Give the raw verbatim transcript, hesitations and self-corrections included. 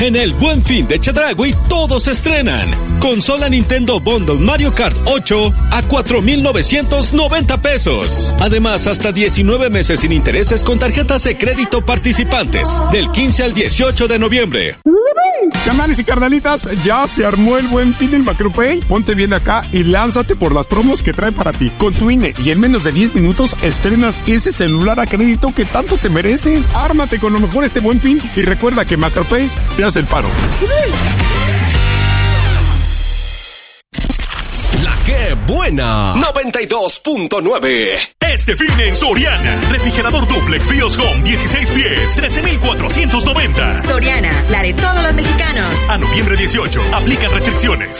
En el Buen Fin de Chedraui, todos se estrenan. Consola Nintendo Bundle Mario Kart ocho a cuatro mil novecientos noventa pesos. Además, hasta diecinueve meses sin intereses con tarjetas de crédito participantes. Del quince al dieciocho de noviembre. Carnales y carnalitas, ya se armó el Buen Fin del Macropay. Ponte bien acá y lánzate por las promos que trae para ti. Con tu I N E y en menos de diez minutos estrenas ese celular a crédito que tanto te mereces. Ármate con lo mejor este Buen Fin y recuerda que Macropay te hace el paro. La que buena noventa y dos punto nueve. Este fin en Soriana, refrigerador duplex Bios Home dieciséis pies, trece mil cuatrocientos noventa. Soriana, la de todos los mexicanos. A noviembre dieciocho, aplican restricciones.